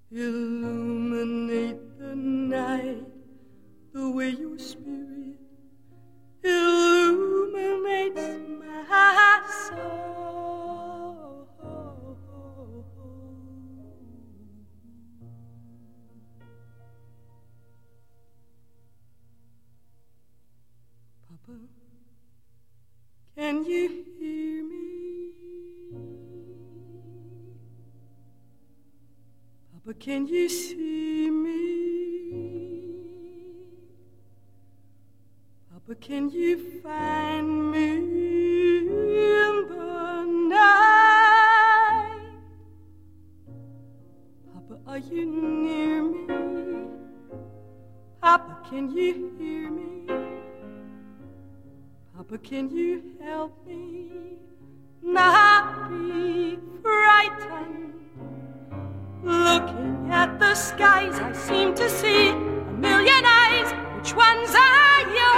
illuminate the night the way your spirit illuminates my soul. Papa, can you hear me? Papa, can you see me? Papa, can you find me in the night? Papa, are you near me? Papa, can you hear me? Papa, can you help me not be frightened? Looking at the skies, I seem to see a million eyes. Which ones are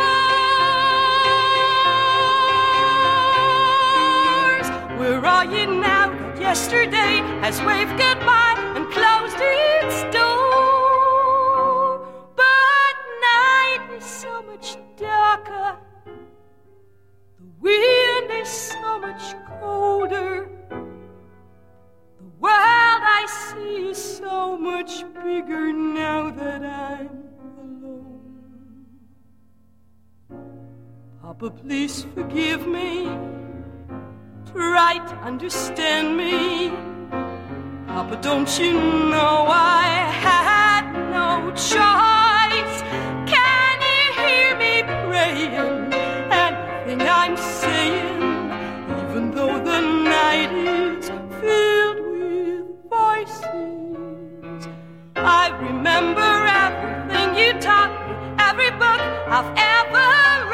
yours? Where are you now that yesterday has waved goodbye and closed its door? But night is so much darker. The wind is so much colder. The world I see is so much bigger now that I'm alone. Papa, please forgive me. Try to understand me. Papa, don't you know I had no choice? Can you hear me praying? Anything I'm saying, even though the night is filled with voices. I remember everything you taught me, every book I've ever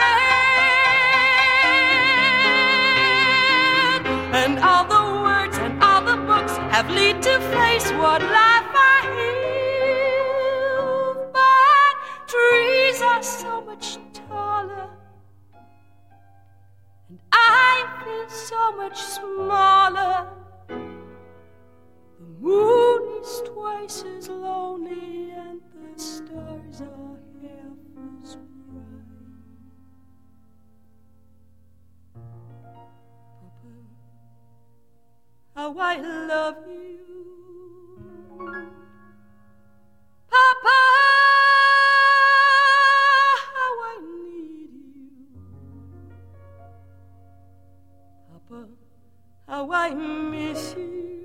read, and all the words and all the books have lead to face what life I live. But trees are so much taller, and I feel so much smaller. The moon is twice as lonely, and the stars are half as bright. Papa, how I love you. Papa, how I need you. Papa, how I miss you.